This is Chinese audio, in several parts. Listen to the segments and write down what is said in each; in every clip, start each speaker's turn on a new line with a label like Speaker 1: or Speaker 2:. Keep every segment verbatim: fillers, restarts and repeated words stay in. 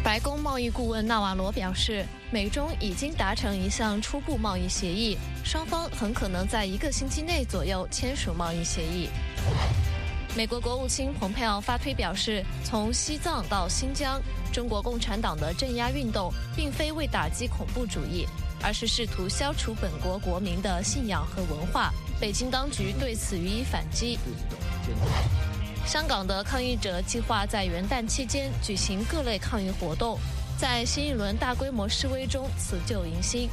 Speaker 1: 白宫贸易顾问纳瓦罗表示，美中已经达成一项初步贸易协议，双方很可能在一个星期内左右签署贸易协议。美国国务卿蓬佩奥发推表示，从西藏到新疆，中国共产党的镇压运动并非为打击恐怖主义，而是试图消除本国国民的信仰和文化。北京当局对此予以反击。香港的抗议者计划在元旦期间举行各类抗议活动，在新一轮大规模示威中辞旧迎新。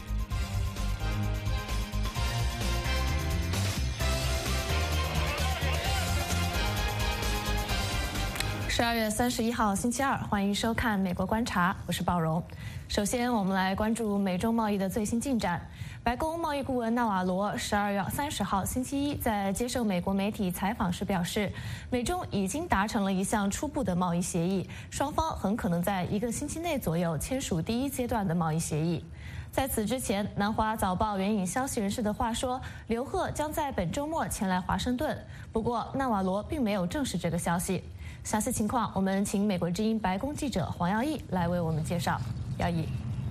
Speaker 1: 十二月三十一号星期二，欢迎收看《美国观察》，我是鲍荣。首先，我们来关注美中贸易的最新进展。白宫贸易顾问纳瓦罗十二月三十号星期一在接受美国媒体采访时表示，美中已经达成了一项初步的贸易协议，双方很可能在一个星期内左右签署第一阶段的贸易协议。在此之前，南华早报援引消息人士的话说，刘鹤将在本周末前来华盛顿，不过纳瓦罗并没有证实这个消息。详细情况，我们请美国之音白宫记者黄耀义来为我们介绍。耀义。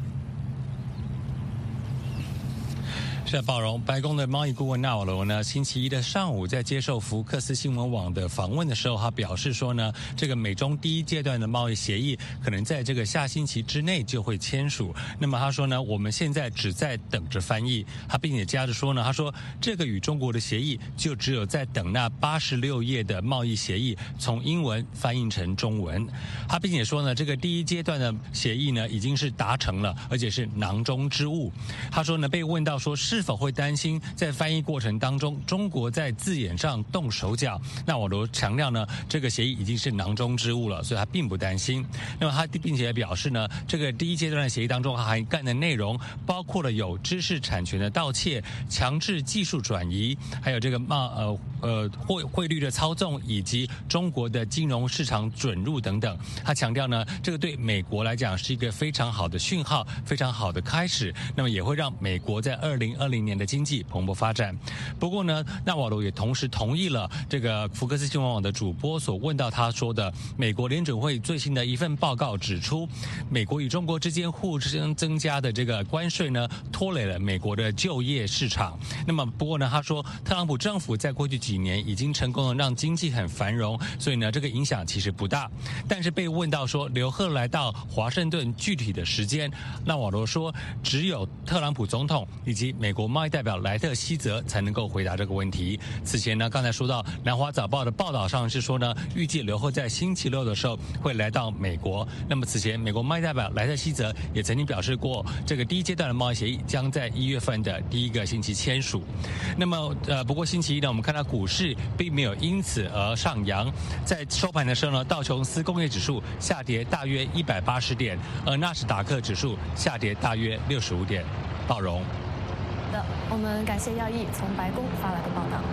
Speaker 2: 是鲍荣，白宫的贸易顾问纳瓦罗呢，星期一的上午在接受福克斯新闻网的访问的时候，他表示说呢，这个美中第一阶段的贸易协议可能在这个下星期之内就会签署。那么他说呢，我们现在只在等着翻译。他并且加着说呢，他说这个与中国的协议就只有在等那八十六页的贸易协议从英文翻译成中文。他并且说呢，这个第一阶段的协议呢已经是达成了，而且是囊中之物。他说呢，被问到说是否会担心在翻译过程当中中国在字眼上动手脚，那我都强调呢，这个协议已经是囊中之物了，所以他并不担心。那么他并且表示呢，这个第一阶段的协议当中涵盖的内容包括了有知识产权的盗窃、强制技术转移，还有这个贸呃呃汇汇率的操纵，以及中国的金融市场准入等等。他强调呢，这个对美国来讲是一个非常好的讯号，非常好的开始，那么也会让美国在二零二零年的经济蓬勃发展。不过呢，纳瓦罗也同时同意了这个福克斯新闻网的主播所问到他说的，美国联准会最新的一份报告指出，美国与中国之间互相增加的这个关税呢，拖累了美国的就业市场。那么不过呢，他说特朗普政府在过去几年已经成功的让经济很繁荣，所以呢，这个影响其实不大。但是被问到说刘鹤来到华盛顿具体的时间，纳瓦罗说只有特朗普总统以及美国贸易代表莱特希泽才能够回答这个问题。此前呢，刚才说到南华早报的报道上是说呢，预计刘鹤在星期六的时候会来到美国。那么此前美国贸易代表莱特希泽也曾经表示过，这个第一阶段的贸易协议将在一月份的第一个星期签署。那么呃，不过星期一呢，我们看到股市并没有因此而上扬，在收盘的时候呢，道琼斯工业指数下跌大约一百八十点，而纳斯达克指数下跌大约六十五点。鲍荣。
Speaker 1: 的，我们感谢耀义从白宫发来的报道。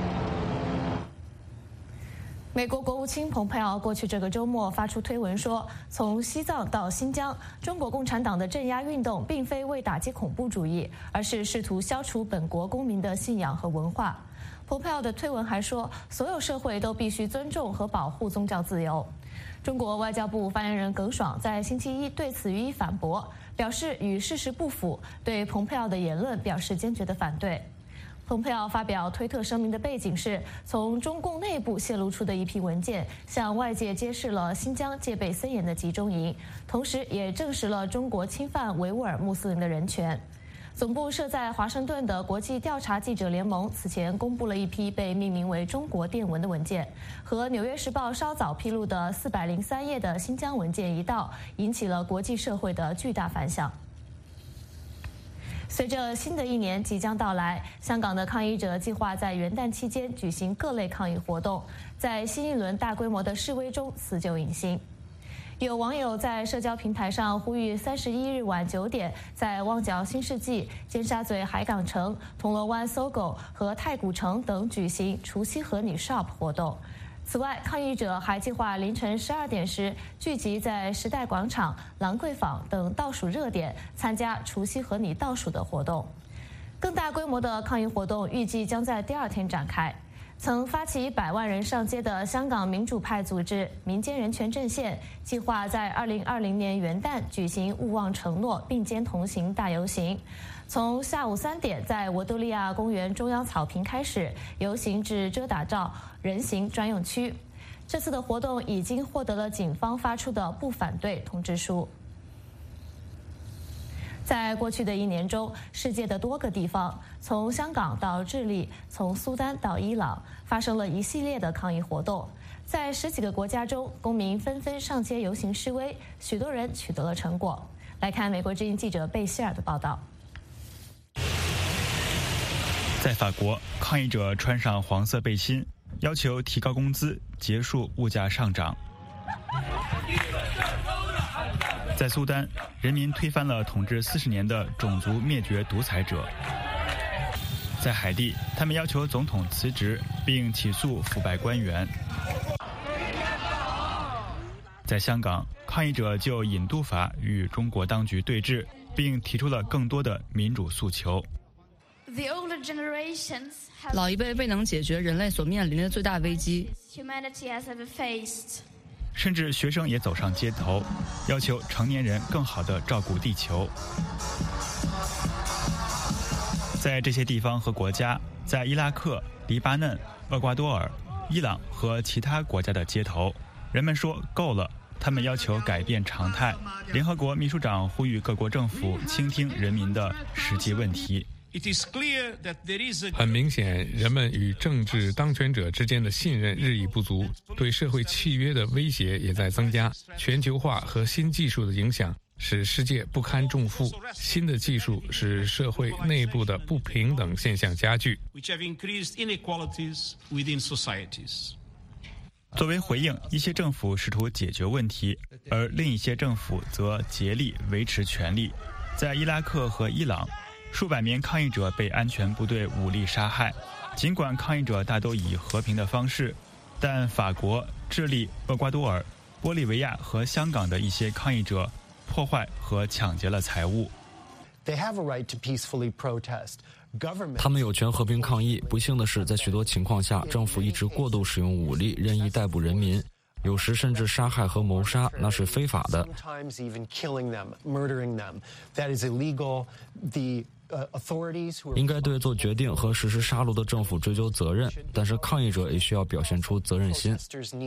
Speaker 1: 美国国务卿蓬佩奥过去这个周末发出推文说，从西藏到新疆，中国共产党的镇压运动并非为打击恐怖主义，而是试图消除本国公民的信仰和文化。蓬佩奥的推文还说，所有社会都必须尊重和保护宗教自由。中国外交部发言人耿爽在星期一对此予以反驳，表示与事实不符，对蓬佩奥的言论表示坚决的反对。蓬佩奥发表推特声明的背景是，从中共内部泄露出的一批文件，向外界揭示了新疆戒备森严的集中营，同时也证实了中国侵犯维吾尔穆斯林的人权。总部设在华盛顿的国际调查记者联盟此前公布了一批被命名为中国电文的文件，和《纽约时报》稍早披露的四百零三页的新疆文件一道，引起了国际社会的巨大反响。随着新的一年即将到来，香港的抗议者计划在元旦期间举行各类抗议活动，在新一轮大规模的示威中辞旧迎新。有网友在社交平台上呼吁三十一日晚九点在旺角新世纪、尖沙咀海港城、铜锣湾 S O G O 和太古城等举行除夕和你 shop 活动。此外，抗议者还计划凌晨十二点时聚集在时代广场、兰桂坊等倒数热点，参加除夕和你倒数的活动。更大规模的抗议活动预计将在第二天展开。 曾发起百万人上街的香港民主派组织民间人权阵线，计划在二零二零年元旦举行勿忘承诺并肩同行大游行，从下午三点在维多利亚公园中央草坪开始游行至遮打罩人行专用区。这次的活动已经获得了警方发出的不反对通知书。在过去的一年中，世界的多个地方，从香港到智利，从苏丹到伊朗，发生了一系列的抗议活动。在十几个国家中，公民纷纷上街游行示威，许多人取得了成果。来看美国之音记者贝希尔的报道。
Speaker 3: 在法国，抗议者穿上黄色背心，要求提高工资，结束物价上涨。在苏丹，人民推翻了统治四十年的种族灭绝独裁者。在海地，他们要求总统辞职，并起诉腐败官员。在香港，抗议者就引渡法与中国当局对峙，并提出了更多的民主诉求。
Speaker 4: 老一辈未能解决人类所面临的最大危机。
Speaker 3: 甚至学生也走上街头，要求成年人更好地照顾地球。在这些地方和国家，在伊拉克、黎巴嫩、厄瓜多尔、伊朗和其他国家的街头，人们说够了，他们要求改变常态。联合国秘书长呼吁各国政府倾听人民的实际问题。
Speaker 5: 很明显，人们与政治当权者之间的信任日益不足，对社会契约的威胁也在增加。全球化和新技术的影响使世界不堪重负，新的技术使社会内部的不平等现象加剧。
Speaker 3: 作为回应，一些政府试图解决问题，而另一些政府则竭力维持权力。在伊拉克和伊朗，数百名抗议者被安全部队武力杀害。尽管抗议者大都以和平的方式，但法国、智利、厄瓜多尔、玻利维亚和香港的一些抗议者破坏和抢劫了财物。
Speaker 6: 他们有权和平抗议。不幸的是，在许多情况下，政府一直过度使用武力，任意逮捕人民，有时甚至杀害和谋杀，那是非法的。应该对做决定和实施杀戮的政府追究责任，但是抗议者也需要表现出责任心。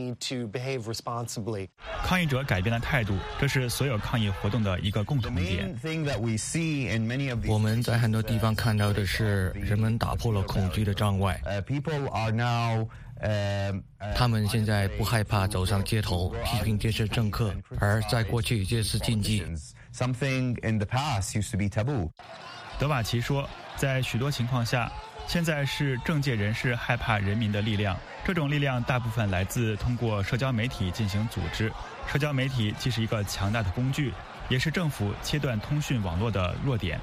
Speaker 3: 抗议者改变了态度，这是所有抗议活动的一个共同点。
Speaker 7: 我们在很多地方看到的是，人们打破了恐惧的障碍。他们现在不害怕走上街头批评这些政客，而在过去这是禁忌。
Speaker 3: 德瓦奇说，在许多情况下，现在是政界人士害怕人民的力量，这种力量大部分来自通过社交媒体进行组织。社交媒体既是一个强大的工具，也是政府切断通讯网络的弱点。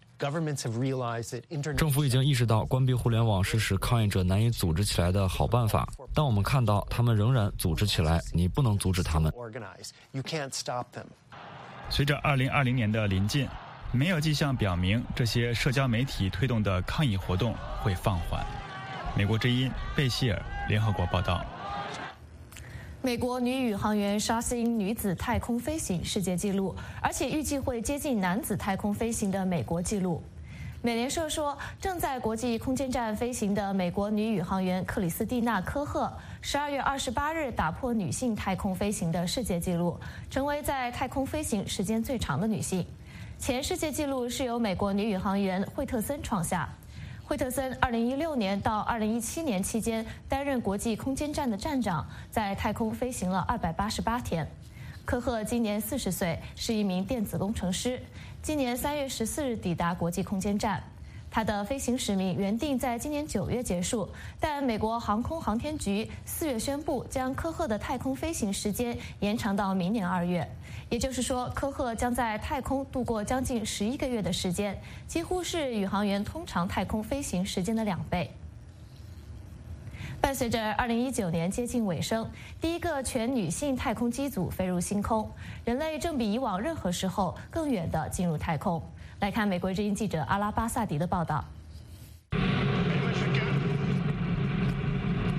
Speaker 6: 政府已经意识到关闭互联网是使抗议者难以组织起来的好办法，但我们看到他们仍然组织起来，你不能阻止他们。
Speaker 3: 随着二零二零年的临近，没有迹象表明这些社交媒体推动的抗议活动会放缓。美国之音贝希尔，联合国报道。
Speaker 1: 美国女宇航员刷新女子太空飞行世界纪录，而且预计会接近男子太空飞行的美国纪录。美联社说，正在国际空间站飞行的美国女宇航员克里斯蒂娜·科赫，十二月二十八日打破女性太空飞行的世界纪录，成为在太空飞行时间最长的女性。前世界纪录是由美国女宇航员惠特森创下。惠特森二零一六年到二零一七年期间担任国际空间站的站长，在太空飞行了二百八十八天。科赫今年四十岁，是一名电子工程师。今年三月十四日抵达国际空间站。他的飞行使命原定在今年九月结束，但美国航空航天局四月宣布将科赫的太空飞行时间延长到明年二月。也就是说，科赫将在太空度过将近十一个月的时间，几乎是宇航员通常太空飞行时间的两倍。伴随着二零一九年接近尾声，第一个全女性太空机组飞入星空，人类正比以往任何时候更远地进入太空。来看美国之音记者阿拉巴萨迪的报道。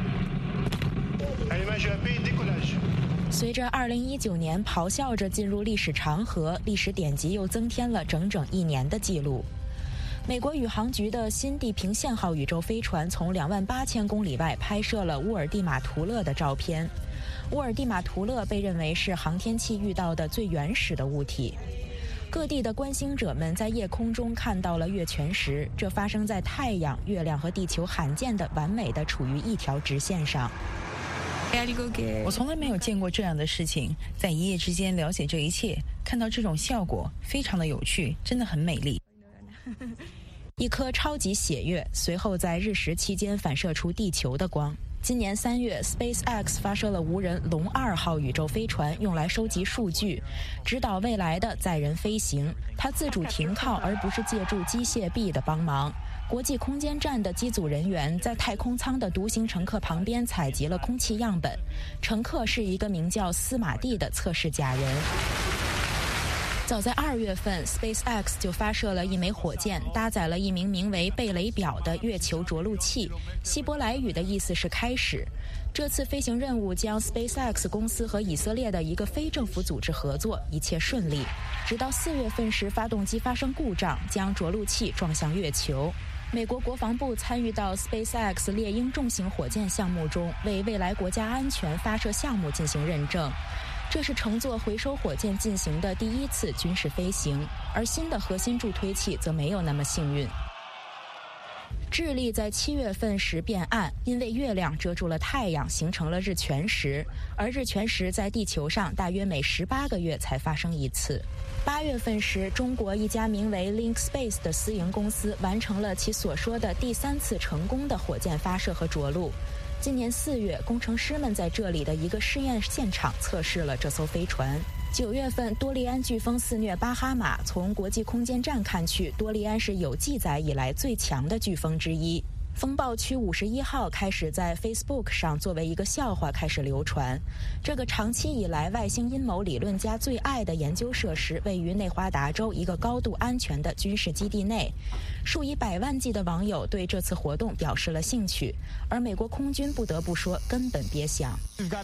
Speaker 8: 随着二零一九年咆哮着进入历史长河，历史典籍又增添了整整一年的记录。美国宇航局的新地平线号宇宙飞船从两万八千公里外拍摄了乌尔蒂马图勒的照片。乌尔蒂马图勒被认为是航天器遇到的最原始的物体。各地的观星者们在夜空中看到了月全食，这发生在太阳、月亮和地球罕见的完美的处于一条直线上。
Speaker 9: 我从来没有见过这样的事情，在一夜之间了解这一切，看到这种效果，非常的有趣，真的很美丽。
Speaker 8: 一颗超级血月随后在日食期间反射出地球的光。今年三月 SpaceX 发射了无人龙二号宇宙飞船，用来收集数据，指导未来的载人飞行。它自主停靠，而不是借助机械臂的帮忙。国际空间站的机组人员在太空舱的独行乘客旁边采集了空气样本，乘客是一个名叫斯马蒂的测试假人。早在二月份 SpaceX 就发射了一枚火箭，搭载了一名名为贝雷表的月球着陆器，希伯来语的意思是开始。这次飞行任务将 SpaceX 公司和以色列的一个非政府组织合作，一切顺利。直到四月份时，发动机发生故障，将着陆器撞向月球。美国国防部参与到 SpaceX 猎鹰重型火箭项目中，为未来国家安全发射项目进行认证。这是乘坐回收火箭进行的第一次军事飞行，而新的核心助推器则没有那么幸运。智利在七月份时变暗，因为月亮遮住了太阳，形成了日全食，而日全食在地球上大约每十八个月才发生一次。八月份时，中国一家名为 Link Space 的私营公司完成了其所说的第三次成功的火箭发射和着陆。今年四月，工程师们在这里的一个试验现场测试了这艘飞船。九月份，多利安飓风肆虐巴哈马，从国际空间站看去，多利安是有记载以来最强的飓风之一。风暴区五十一号开始在 Facebook 上作为一个笑话开始流传。这个长期以来外星阴谋理论家最爱的研究设施位于内华达州一个高度安全的军事基地内。数以百万计的网友对这次活动表示了兴趣，而美国空军不得不说根本别想。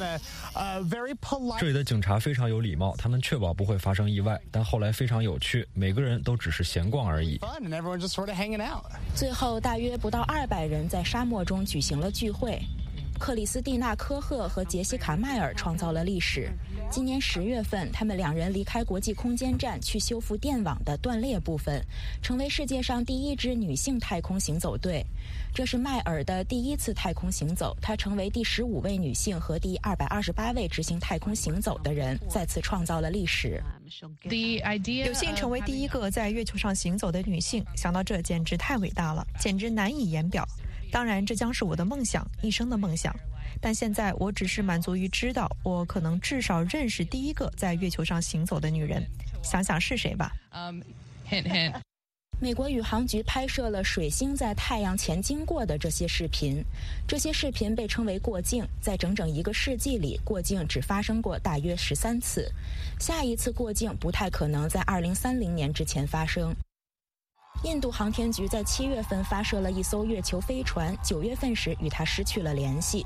Speaker 6: 这里的警察非常有礼貌，他们确保不会发生意外，但后来非常有趣，每个人都只是闲逛而已。
Speaker 8: 最后大约不到二百人在沙漠中举行了聚会。克里斯蒂娜·科赫和杰西卡·迈尔创造了历史。今年十月份，他们两人离开国际空间站去修复电网的断裂部分，成为世界上第一支女性太空行走队。这是迈尔的第一次太空行走，她成为第十五位女性和第二百二十八位执行太空行走的人，再次创造了历史。
Speaker 10: 有幸成为第一个在月球上行走的女性，想到这简直太伟大了，简直难以言表。当然，这将是我的梦想，一生的梦想。但现在我只是满足于知道，我可能至少认识第一个在月球上行走的女人。想想是谁吧。
Speaker 8: Um, hint, hint. 美国宇航局拍摄了水星在太阳前经过的这些视频，这些视频被称为过境。在整整一个世纪里，过境只发生过大约十三次。下一次过境不太可能在二零三零年之前发生。印度航天局在七月份发射了一艘月球飞船，九月份时与它失去了联系。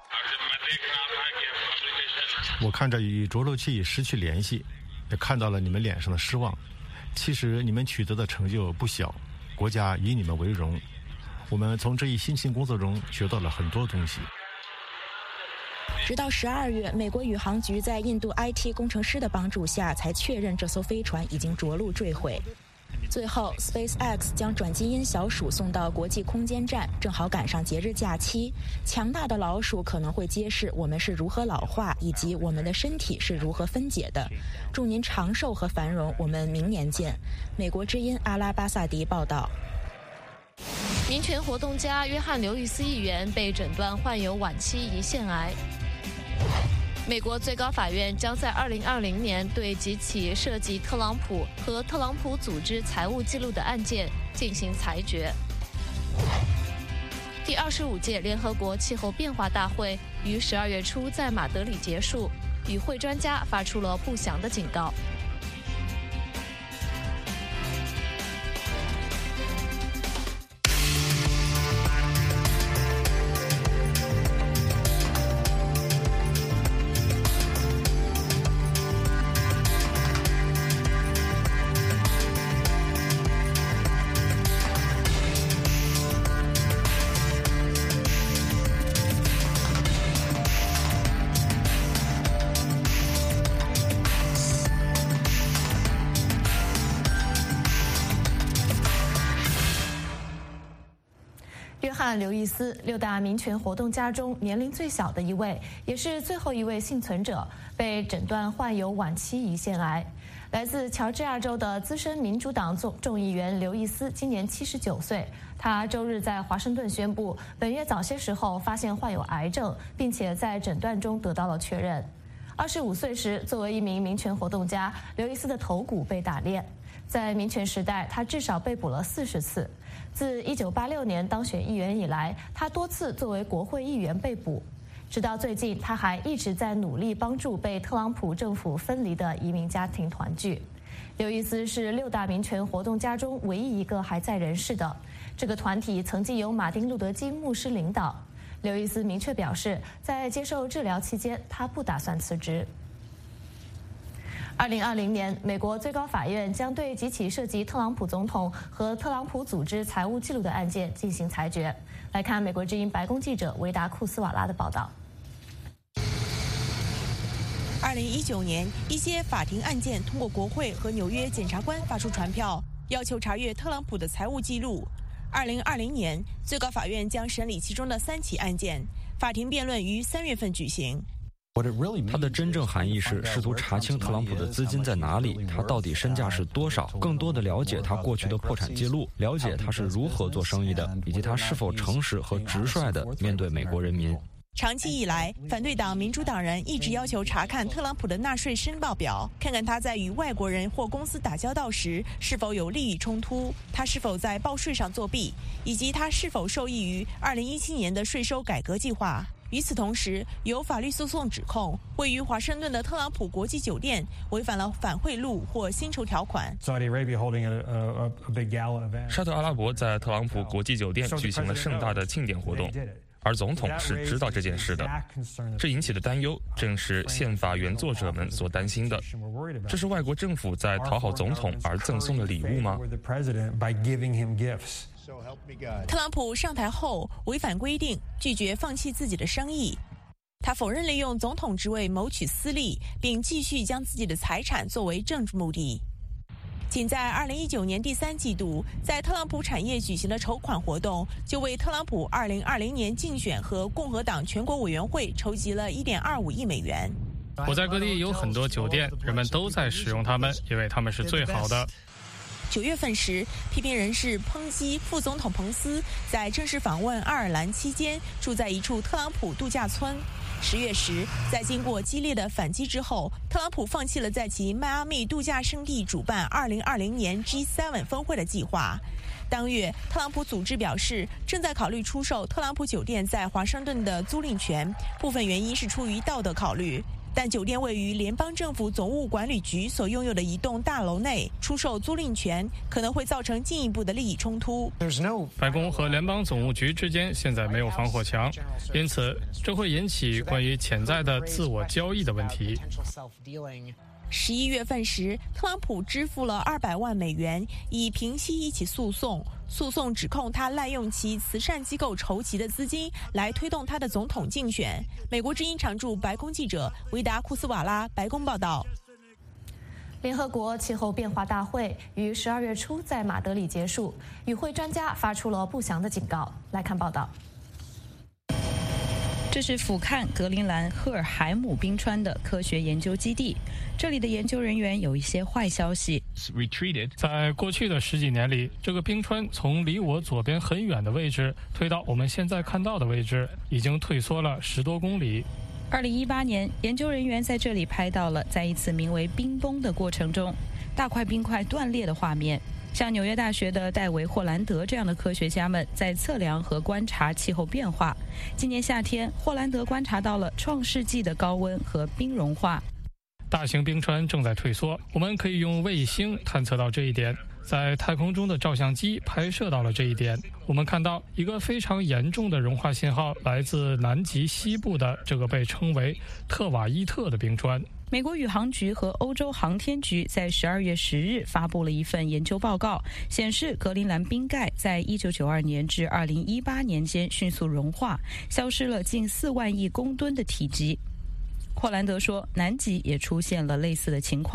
Speaker 11: 我看着与着陆器失去联系，也看到了你们脸上的失望。其实你们取得的成就不小，国家以你们为荣。我们从这一辛勤工作中学到了很多东西。
Speaker 8: 直到十二月，美国宇航局在印度 I T 工程师的帮助下，才确认这艘飞船已经着陆坠毁。最后 SpaceX 将转基因小鼠送到国际空间站，正好赶上节日假期。强大的老鼠可能会揭示我们是如何老化，以及我们的身体是如何分解的。祝您长寿和繁荣，我们明年见。美国之音阿拉巴萨迪报道。
Speaker 1: 民权活动家约翰·刘易斯议员被诊断患有晚期胰腺癌。美国最高法院将在二零二零年对几起涉及特朗普和特朗普组织财务记录的案件进行裁决。第二十五届联合国气候变化大会于十二月初在马德里结束，与会专家发出了不祥的警告。 约翰·刘易斯，六大民权活动家中年龄最小的一位，也是最后一位幸存者，被诊断患有晚期胰腺癌。来自乔治亚州的资深民主党众众议员刘易斯今年七十九岁，他周日在华盛顿宣布，本月早些时候发现患有癌症，并且在诊断中得到了确认。二十五岁时，作为一名民权活动家，刘易斯的头骨被打裂。在民权时代，他至少被捕了四十次。自一九八六年当选议员以来，他多次作为国会议员被捕。直到最近，他还一直在努力帮助被特朗普政府分离的移民家庭团聚。刘易斯是六大民权活动家中唯一一个还在人世的。这个团体曾经由马丁·路德·金牧师领导。刘易斯明确表示，在接受治疗期间，他不打算辞职。二零二零年，美国最高法院将对几起涉及特朗普总统和特朗普组织财务记录的案件进行裁决。来看美国之音白宫记者维达库斯瓦拉的报道。
Speaker 8: 二零一九年，一些法庭案件通过国会和纽约检察官发出传票，要求查阅特朗普的财务记录。二零二零年，最高法院将审理其中的三起案件，法庭辩论于三月份举行。
Speaker 6: 它的真正含义是试图查清特朗普的资金在哪里，他到底身价是多少，更多的了解他过去的破产记录，了解他是如何做生意的，以及他是否诚实和直率地面对美国人民。
Speaker 8: 长期以来，反对党民主党人一直要求查看特朗普的纳税申报表，看看他在与外国人或公司打交道时是否有利益冲突，他是否在报税上作弊，以及他是否受益于二零一七年的税收改革计划。与此同时，有法律诉讼指控位于华盛顿的特朗普国际酒店违反了反贿赂或薪酬条款。
Speaker 12: 沙特阿拉伯在特朗普国际酒店举行了盛大的庆典活动，而总统是知道这件事的。这引起的担忧正是宪法原作者们所担心的。这是外国政府在讨好总统而赠送的礼物吗？
Speaker 8: 特朗普上台后违反规定，拒绝放弃自己的生意。他否认利用总统职位谋取私利，并继续将自己的财产作为政治目的。仅在二零一九年第三季度，在特朗普产业举行的筹款活动，就为特朗普二零二零年竞选和共和党全国委员会筹集了一点二五亿美元。
Speaker 13: 我在各地有很多酒店，人们都在使用它们，因为它们是最好的。
Speaker 8: 九月份时，批评人士抨击副总统彭斯在正式访问爱尔兰期间住在一处特朗普度假村。十月时，在经过激烈的反击之后，特朗普放弃了在其迈阿密度假胜地主办二零二零年 G 七 峰会的计划。当月，特朗普组织表示正在考虑出售特朗普酒店在华盛顿的租赁权，部分原因是出于道德考虑。但酒店位于联邦政府总务管理局所拥有的一栋大楼内，出售租赁权可能会造成进一步的利益冲突。
Speaker 13: 白宫和联邦总务局之间现在没有防火墙，因此这会引起关于潜在的自我交易的问题。
Speaker 8: 十一月份时，特朗普支付了二百万美元，以平息一起诉讼。诉讼指控他滥用其慈善机构筹集的资金来推动他的总统竞选。美国之音常驻白宫记者维达库斯瓦拉，白宫报道。
Speaker 1: 联合国气候变化大会于十二月初在马德里结束，与会专家发出了不祥的警告。来看报道。
Speaker 14: 这是俯瞰格陵兰赫尔海姆冰川的科学研究基地，这里的研究人员有一些坏消息。
Speaker 13: 在过去的十几年里，这个冰川从离我左边很远的位置推到我们现在看到的位置，已经退缩了十多公里。
Speaker 14: 二零一八年，研究人员在这里拍到了在一次名为冰崩的过程中，大块冰块断裂的画面。像纽约大学的戴维·霍兰德这样的科学家们在测量和观察气候变化。今年夏天，霍兰德观察到了创世纪的高温和冰融化。
Speaker 13: 大型冰川正在退缩，我们可以用卫星探测到这一点。在太空中的照相机拍摄到了这一点。我们看到一个非常严重的融化信号来自南极西部的这个被称为特瓦伊特的冰川。
Speaker 14: 美国宇航局和欧洲航天局在十二月十日发布了一份研究报告，显示格陵兰冰盖在一九九二年至二零一八年间迅速融化，消失了近四万亿公吨的体积。霍兰德说，南极也出现了类似的情况。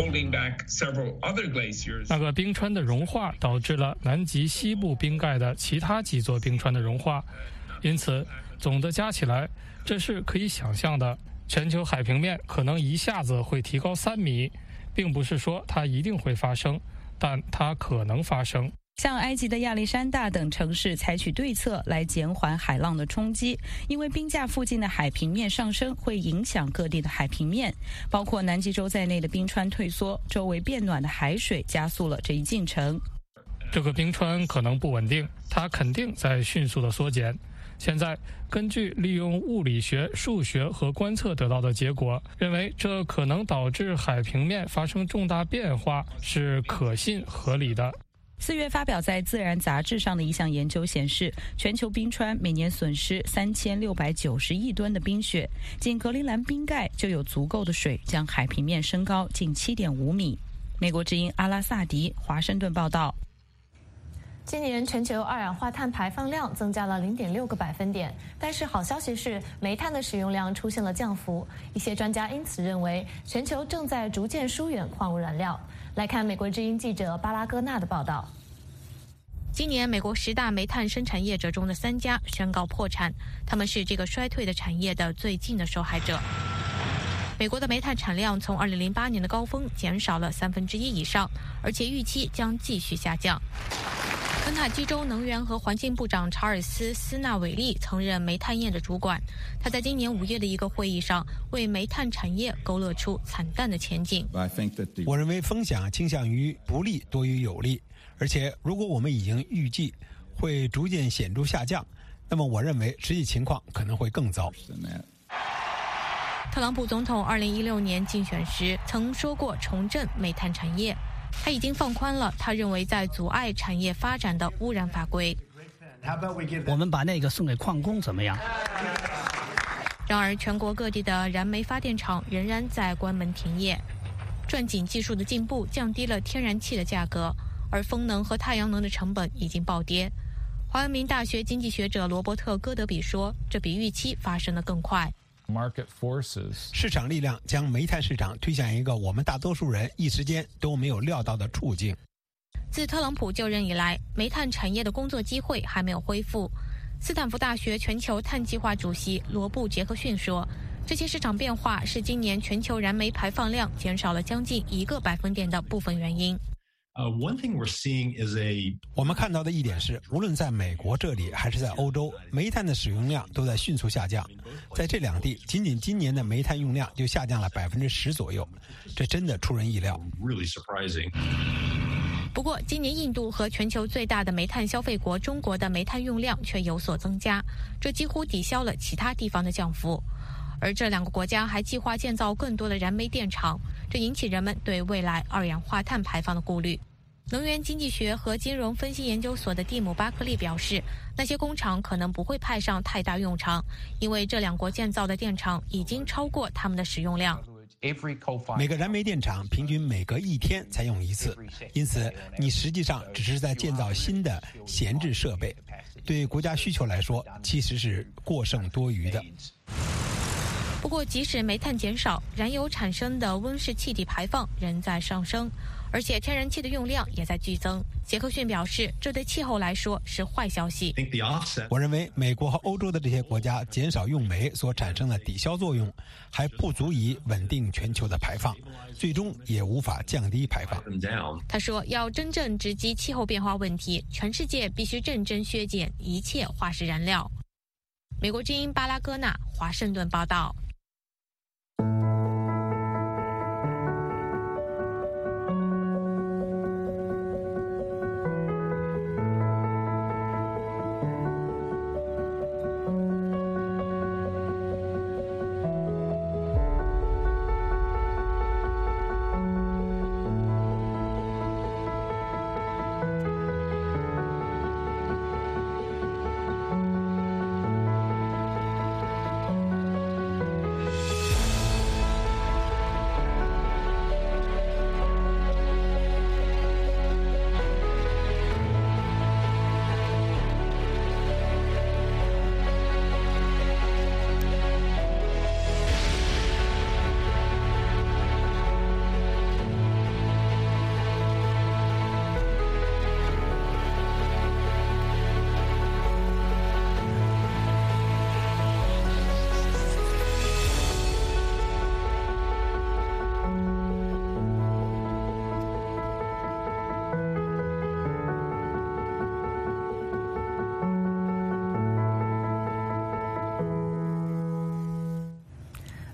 Speaker 13: 那个冰川的融化导致了南极西部冰盖的其他几座冰川的融化，因此总的加起来，这是可以想象的。全球海平面可能一下子会提高三米，并不是说它一定会发生，但它可能发生。
Speaker 14: 像埃及的亚历山大等城市采取对策来减缓海浪的冲击，因为冰架附近的海平面上升会影响各地的海平面，包括南极洲在内的冰川退缩，周围变暖的海水加速了这一进程。
Speaker 13: 这个冰川可能不稳定，它肯定在迅速的缩减。现在根据利用物理学、数学和观测得到的结果，认为这可能导致海平面发生重大变化是可信合理的。
Speaker 14: 四月发表在《自然》杂志上的一项研究显示，全球冰川每年损失三千六百九十亿吨的冰雪，仅格陵兰冰盖就有足够的水将海平面升高近 七点五米。美国之音阿拉萨迪，华盛顿报道。
Speaker 1: 今年全球二氧化碳排放量增加了 零点六个百分点，但是好消息是煤炭的使用量出现了降幅，一些专家因此认为全球正在逐渐疏远矿物燃料。来看美国之音记者巴拉戈纳的报道。
Speaker 15: 今年美国十大煤炭生产业者中的三家宣告破产，他们是这个衰退的产业的最近的受害者。美国的煤炭产量从二零零八年的高峰减少了三分之一以上，而且预期将继续下降。肯塔基州能源和环境部长查尔斯·斯纳韦利曾任煤炭业的主管，他在今年五月的一个会议上为煤炭产业勾勒出惨淡的前景。
Speaker 16: 我认为风险倾向于不利多于有利，而且如果我们已经预计会逐渐显著下降，那么我认为实际情况可能会更糟。
Speaker 15: 特朗普总统二零一六年竞选时曾说过重振煤炭产业，他已经放宽了他认为在阻碍产业发展的污染法规。
Speaker 17: 我们把那个送给矿工怎么样？
Speaker 15: 然而全国各地的燃煤发电厂仍然在关门停业。钻井技术的进步降低了天然气的价格，而风能和太阳能的成本已经暴跌。华文明大学经济学者罗伯特·戈德比说，这比预期发生得更快。
Speaker 16: 市场力量将煤炭市场推向一个我们大多数人一时间都没有料到的处境。
Speaker 15: 自特朗普就任以来，煤炭产业的工作机会还没有恢复。斯坦福大学全球碳计划主席罗布·杰克逊说，这些市场变化是今年全球燃煤排放量减少了将近一个百分点的部分原因。
Speaker 16: Uh, one thing we're seeing is a 我们看到的一点是，无论在美国这里还是在欧洲，煤炭的使用量都在迅速下降。在这两地，仅仅今年的煤炭用量就下降了百分之十左右，这真的出人意料。
Speaker 15: Really surprising. 不过，今年印度和全球最大的煤炭消费国中国的煤炭用量却有所增加，这几乎抵消了其他地方的降幅。而这两个国家还计划建造更多的燃煤电厂，这引起人们对未来二氧化碳排放的顾虑。能源经济学和金融分析研究所的蒂姆·巴克利表示，那些工厂可能不会派上太大用场，因为这两国建造的电厂已经超过他们的使用量。
Speaker 16: 每个燃煤电厂平均每隔一天才用一次，因此你实际上只是在建造新的闲置设备，对国家需求来说其实是过剩多余的。
Speaker 15: 不过，即使煤炭减少，燃油产生的温室气体排放仍在上升，而且天然气的用量也在剧增。杰克逊表示，这对气候来说是坏消息。
Speaker 16: 我认为美国和欧洲的这些国家减少用煤所产生的抵消作用，还不足以稳定全球的排放，最终也无法降低排放。
Speaker 15: 他说，要真正直击气候变化问题，全世界必须认真削减一切化石燃料。美国之音巴拉戈纳，华盛顿报道。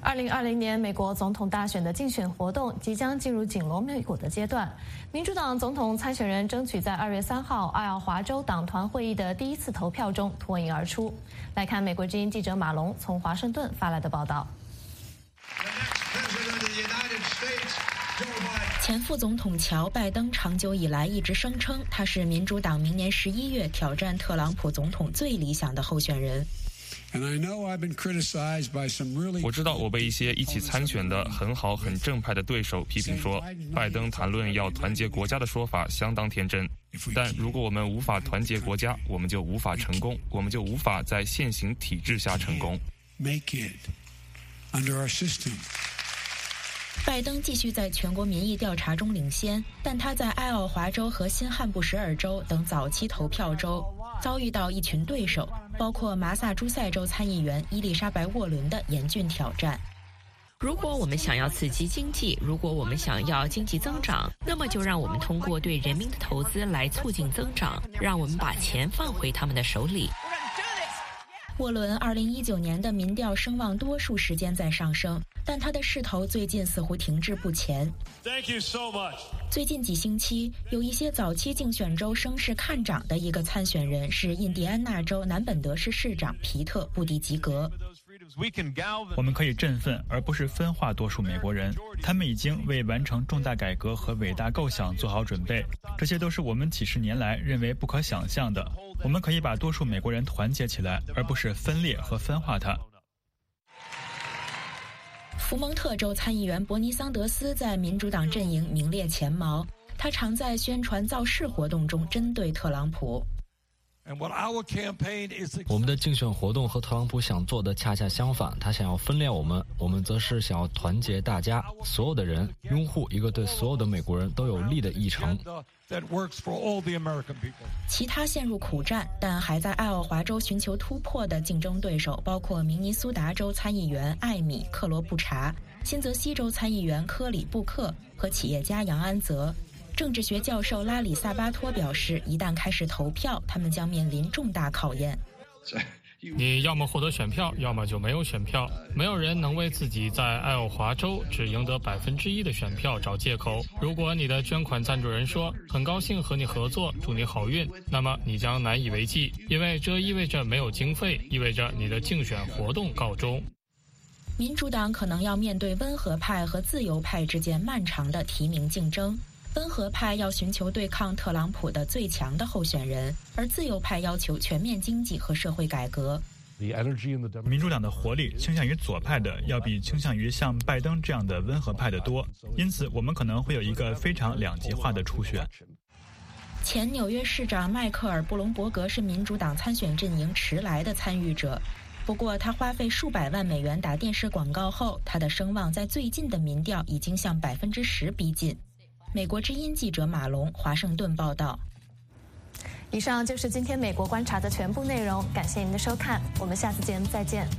Speaker 1: 二零二零年美国总统大选的竞选活动即将进入紧锣密鼓的阶段，民主党总统参选人争取在二月三号爱奥华州党团会议的第一次投票中脱颖而出。来看美国之音记者马龙从华盛顿发来的报道。
Speaker 8: 前副总统乔·拜登长久以来一直声称他是民主党明年十一月挑战特朗普总统最理想的候选人。
Speaker 12: 我知道我被一些一起参选的很好很正派的对手批评说，拜登谈论要团结国家的说法相当天真，但如果我们无法团结国家，我们就无法成功，我们就无法在现行体制下成功。
Speaker 8: 拜登继续在全国民意调查中领先，但他在爱奥华州和新罕布什尔州等早期投票州遭遇到一群对手，包括麻萨诸塞州参议员伊丽莎白·沃伦的严峻挑战。
Speaker 18: 如果我们想要刺激经济，如果我们想要经济增长，那么就让我们通过对人民的投资来促进增长，让我们把钱放回他们的手里。
Speaker 8: 沃伦二零一九年的民调声望多数时间在上升，但他的势头最近似乎停滞不前。
Speaker 19: Thank you so much.
Speaker 8: 最近几星期，有一些早期竞选州声势看涨的一个参选人是印第安纳州南本德市市长皮特·布蒂吉格。
Speaker 3: 我们可以振奋，而不是分化多数美国人。他们已经为完成重大改革和伟大构想做好准备，这些都是我们几十年来认为不可想象的。我们可以把多数美国人团结起来，而不是分裂和分化它。
Speaker 8: 福蒙特州参议员伯尼桑德斯在民主党阵营名列前茅，他常在宣传造势活动中针对特朗普。
Speaker 6: 我们的竞选活动和特朗普想做的恰恰相反，他想要分裂我们，我们则是想要团结大家，所有的人，拥护一个对所有的美国人都有利的议程。
Speaker 8: 其他陷入苦战，但还在爱奥华州寻求突破的竞争对手包括明尼苏达州参议员艾米·克罗布查、新泽西州参议员科里·布克和企业家杨安泽。政治学教授拉里·萨巴托表示，一旦开始投票，他们将面临重大考验。
Speaker 13: 你要么获得选票，要么就没有选票。没有人能为自己在爱奥华州只赢得百分之一的选票找借口。如果你的捐款赞助人说很高兴和你合作，祝你好运，那么你将难以为继，因为这意味着没有经费，意味着你的竞选活动告终。
Speaker 8: 民主党可能要面对温和派和自由派之间漫长的提名竞争。温和派要寻求对抗特朗普的最强的候选人，而自由派要求全面经济和社会改革。
Speaker 3: 民主党的活力倾向于左派的要比倾向于像拜登这样的温和派的多，因此我们可能会有一个非常两极化的初选。
Speaker 8: 前纽约市长迈克尔·布隆伯格是民主党参选阵营迟来的参与者，不过他花费数百万美元打电视广告后，他的声望在最近的民调已经向百分之十逼近。美国之音记者马龙，华盛顿报道。
Speaker 1: 以上就是今天美国观察的全部内容，感谢您的收看，我们下次节目再见。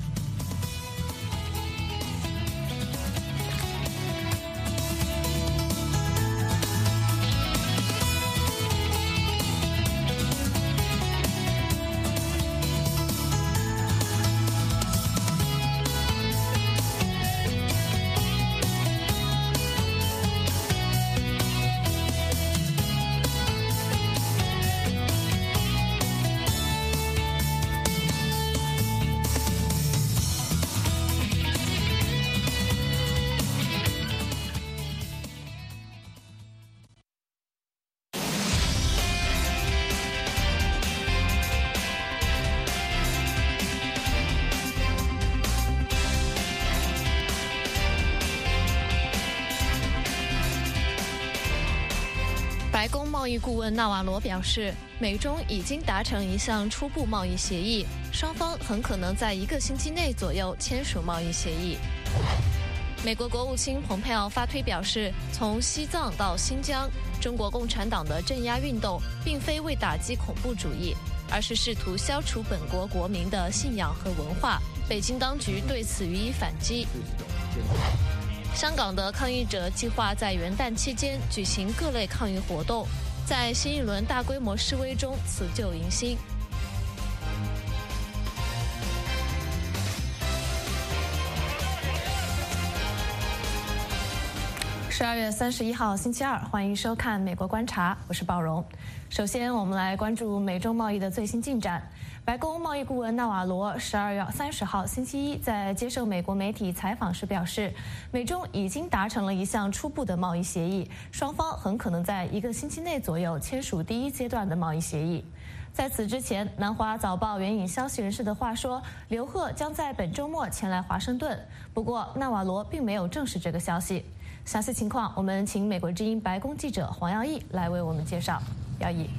Speaker 1: 白宫贸易顾问纳瓦罗表示，美中已经达成一项初步贸易协议，双方很可能在一个星期内左右签署贸易协议。美国国务卿蓬佩奥发推表示，从西藏到新疆，中国共产党的镇压运动并非为打击恐怖主义，而是试图消除本国国民的信仰和文化。北京当局对此予以反击。香港的抗议者计划在元旦期间举行各类抗议活动，在新一轮大规模示威中辞旧迎新。 十二月三十一号星期二，欢迎收看《美国观察》，我是鲍荣。首先，我们来关注美中贸易的最新进展。白宫贸易顾问纳瓦罗十二月三十号星期一在接受美国媒体采访时表示，美中已经达成了一项初步的贸易协议，双方很可能在一个星期内左右签署第一阶段的贸易协议。在此之前，南华早报援引消息人士的话说，刘鹤将在本周末前来华盛顿。不过，纳瓦罗并没有证实这个消息。详细情况，我们请美国之音白宫记者黄耀义来为我们介绍。耀义。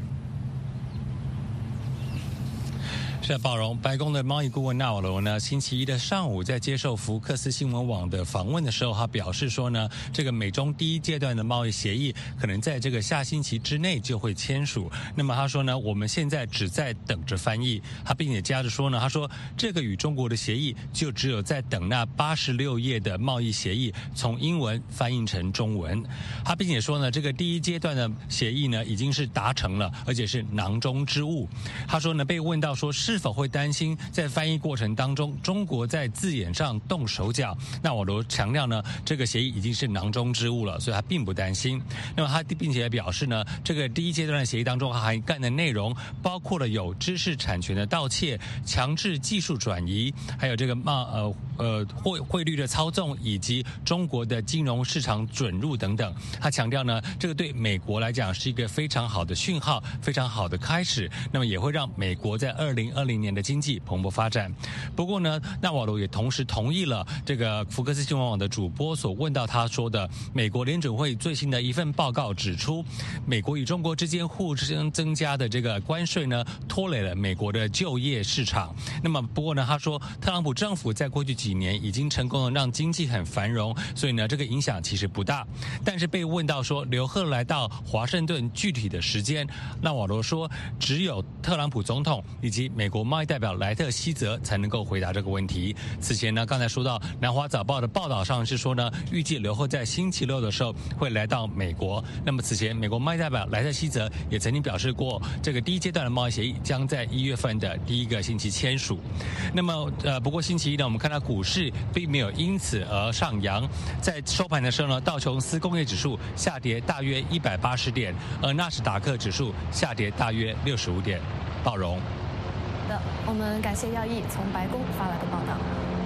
Speaker 2: 是鲍荣，白宫的贸易顾问纳瓦罗呢，星期一的上午在接受福克斯新闻网的访问的时候，他表示说呢，这个美中第一阶段的贸易协议可能在这个下星期之内就会签署。那么他说呢，我们现在只在等着翻译。他并且加着说呢，他说这个与中国的协议就只有在等那八十六页的贸易协议从英文翻译成中文。他并且说呢，这个第一阶段的协议呢已经是达成了，而且是囊中之物。他说呢，被问到说是。是否会担心在翻译过程当中，中国在字眼上动手脚？那我都强调呢，这个协议已经是囊中之物了，所以他并不担心。那么他并且也表示呢，这个第一阶段的协议当中，涵盖的内容包括了有知识产权的盗窃、强制技术转移，还有这个贸呃呃汇汇率的操纵，以及中国的金融市场准入等等。他强调呢，这个对美国来讲是一个非常好的讯号，非常好的开始。那么也会让美国在二零二零年的经济蓬勃发展。不过呢，纳瓦罗也同时同意了这个福克斯新闻网的主播所问到他说的，美国联准会最新的一份报告指出，美国与中国之间互相增加的这个关税呢，拖累了美国的就业市场。那么不过呢，他说特朗普政府在过去几年已经成功的让经济很繁荣，所以呢，这个影响其实不大。但是被问到说刘鹤来到华盛顿具体的时间，纳瓦罗说只有特朗普总统以及美国贸易代表莱特希泽才能够回答这个问题。此前呢，刚才说到南华早报的报道上是说呢，预计刘鹤在星期六的时候会来到美国。那么此前美国贸易代表莱特希泽也曾经表示过，这个第一阶段的贸易协议将在一月份的第一个星期签署。那么呃，不过星期一呢，我们看到股市并没有因此而上扬，在收盘的时候呢，道琼斯工业指数下跌大约一百八十点，而纳斯达克指数下跌大约六十五点。鲍荣。
Speaker 1: 的，我们感谢耀义从白宫发来的报道。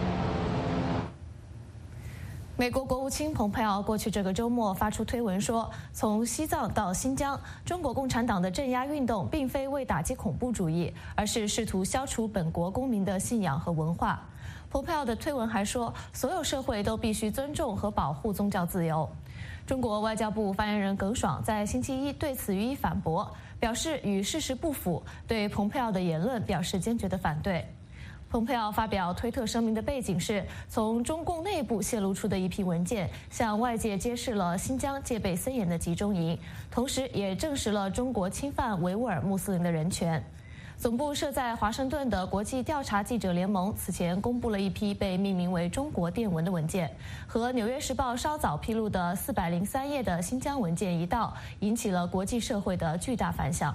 Speaker 1: 美国国务卿蓬佩奥过去这个周末发出推文说，从西藏到新疆，中国共产党的镇压运动并非为打击恐怖主义，而是试图消除本国公民的信仰和文化。蓬佩奥的推文还说，所有社会都必须尊重和保护宗教自由。中国外交部发言人耿爽在星期一对此予以反驳，表示与事实不符，对蓬佩奥的言论表示坚决的反对。蓬佩奥发表推特声明的背景是，从中共内部泄露出的一批文件，向外界揭示了新疆戒备森严的集中营，同时也证实了中国侵犯维吾尔穆斯林的人权。总部设在华盛顿的国际调查记者联盟此前公布了一批被命名为中国电文的文件，和《纽约时报》稍早披露的四百零三页的新疆文件一道，引起了国际社会的巨大反响。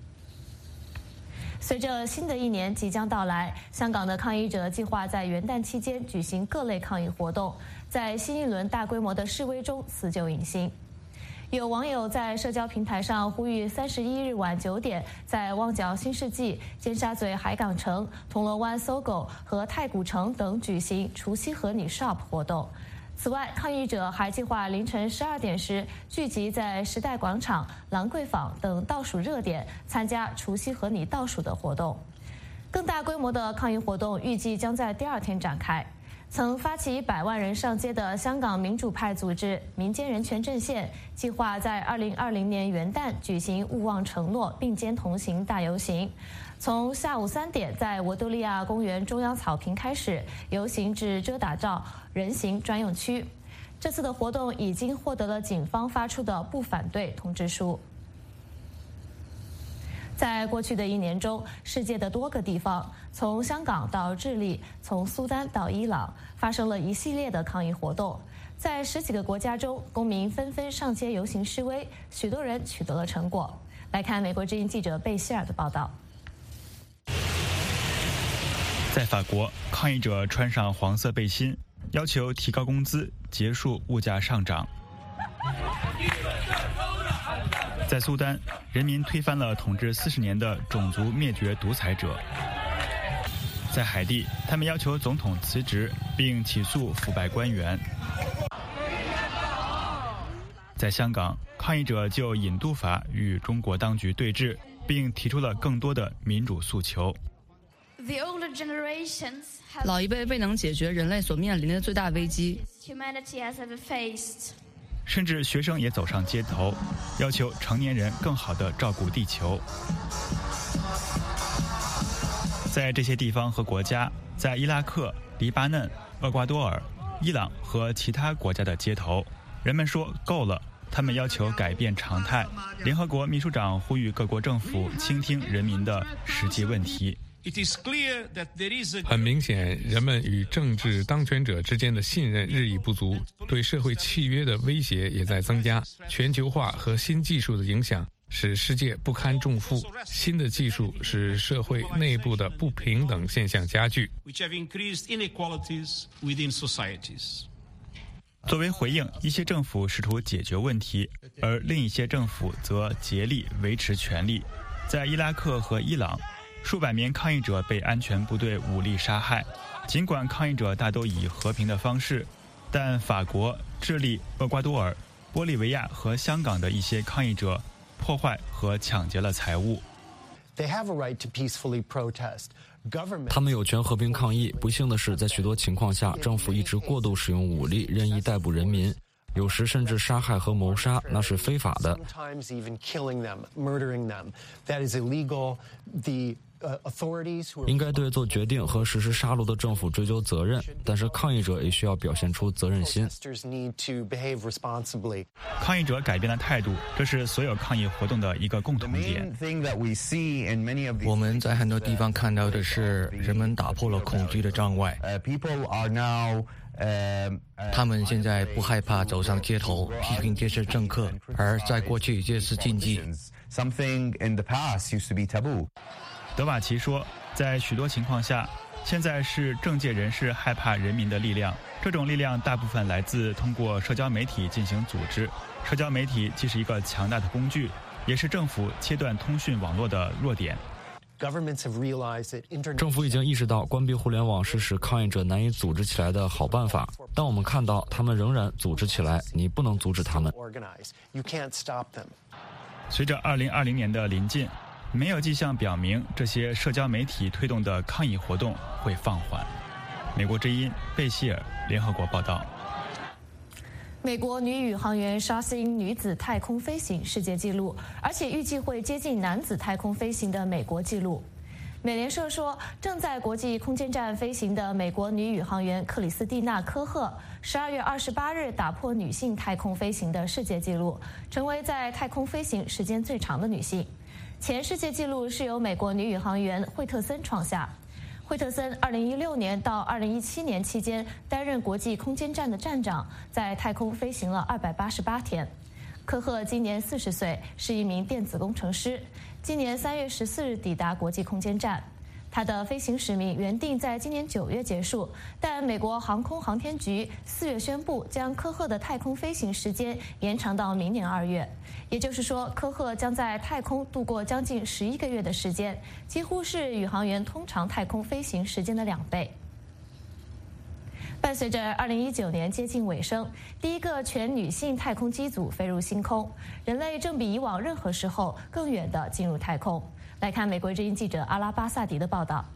Speaker 1: 随着新的一年即将到来，香港的抗议者计划在元旦期间举行各类抗议活动，在新一轮大规模的示威中辞旧迎新。有网友在社交平台上呼吁三十一日晚九点在旺角新世纪、尖沙咀海港城、铜锣湾 S O G O 和太古城等举行除夕和你 shop 活动。此外，抗议者还计划凌晨十二点时聚集在时代广场、兰桂坊等倒数热点，参加除夕和你倒数的活动。更大规模的抗议活动预计将在第二天展开。曾发起百万人上街的香港民主派组织民间人权阵线，计划在二零二零年元旦举行勿忘承诺并肩同行大游行，从下午三点在维多利亚公园中央草坪开始，游行至遮打罩人行专用区。这次的活动已经获得了警方发出的不反对通知书。在过去的一年中，世界的多个地方，从香港到智利，从苏丹到伊朗，发生了一系列的抗议活动。在十几个国家中，公民纷纷上街游行示威，许多人取得了成果。来看美国之音记者贝希尔的报道。
Speaker 3: 在法国，抗议者穿上黄色背心，要求提高工资，结束物价上涨。 在苏丹，人民推翻了统治四十年的种族灭绝独裁者。在海地，他们要求总统辞职，并起诉腐败官员。在香港，抗议者就引渡法与中国当局对峙，并提出了更多的民主诉求。
Speaker 4: 老一辈未能解决人类所面临的最大危机，
Speaker 3: 甚至学生也走上街头，要求成年人更好地照顾地球。在这些地方和国家，在伊拉克、黎巴嫩、厄瓜多尔、伊朗和其他国家的街头，人们说够了，他们要求改变常态。联合国秘书长呼吁各国政府倾听人民的实际问题。
Speaker 5: 很明显，人们与政治当权者之间的信任日益不足，对社会契约的威胁也在增加。全球化和新技术的影响使世界不堪重负，新的技术使社会内部的不平等现象加剧。
Speaker 3: 作为回应，一些政府试图解决问题，而另一些政府则竭力维持权力。在伊拉克和伊朗，数百名抗议者被安全部队武力杀害。尽管抗议者大都以和平的方式，但法国、智利、厄瓜多尔、玻利维亚和香港的一些抗议者破坏和抢劫了财物。
Speaker 6: 他们有权和平抗议。不幸的是，在许多情况下，政府一直过度使用武力，任意逮捕人民，有时甚至杀害和谋杀，那是非法的。应该对做决定和实施杀戮的政府追究责任，但是抗议者也需要表现出责任心。
Speaker 3: 抗议者改变了态度，这是所有抗议活动的一个共同点。
Speaker 7: 我们在很多地方看到的是，人们打破了恐惧的障碍。他们现在不害怕走上街头批评这些政客，而在过去这是禁忌。
Speaker 3: 德瓦奇说，在许多情况下，现在是政界人士害怕人民的力量，这种力量大部分来自通过社交媒体进行组织。社交媒体既是一个强大的工具，也是政府切断通讯网络的弱点。
Speaker 6: 政府已经意识到关闭互联网是使抗议者难以组织起来的好办法，但我们看到他们仍然组织起来，你不能阻止他们。
Speaker 3: 随着二零二零年的临近，没有迹象表明这些社交媒体推动的抗议活动会放缓。美国之音贝希尔联合国报道。
Speaker 1: 美国女宇航员刷新女子太空飞行世界纪录，而且预计会接近男子太空飞行的美国纪录。美联社说，正在国际空间站飞行的美国女宇航员克里斯蒂娜·科赫，十二月二十八日打破女性太空飞行的世界纪录，成为在太空飞行时间最长的女性。前世界纪录是由美国女宇航员惠特森创下。惠特森二零一六年到二零一七年期间担任国际空间站的站长，在太空飞行了二百八十八天。科赫今年四十岁，是一名电子工程师。今年三月十四日抵达国际空间站。他的飞行使命原定在今年九月结束，但美国航空航天局四月宣布将科赫的太空飞行时间延长到明年二月。也就是说，科赫将在太空度过将近十一个月的时间，几乎是宇航员通常太空飞行时间的两倍。伴随着二零一九年接近尾声，第一个全女性太空机组飞入星空，人类正比以往任何时候更远地进入太空。来看美国之音记者阿拉巴萨迪的报道。